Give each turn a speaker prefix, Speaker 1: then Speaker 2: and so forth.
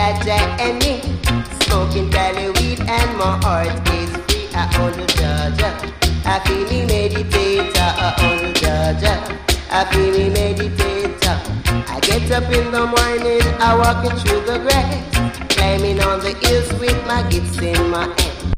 Speaker 1: ganja and me, smoking Cali weed and my heart is free. I own the Georgia, I feel me meditator. I own the Georgia, I feel me meditator. I get up in the morning, I walk it through the grass, climbing on the hills with my gifts in my hand.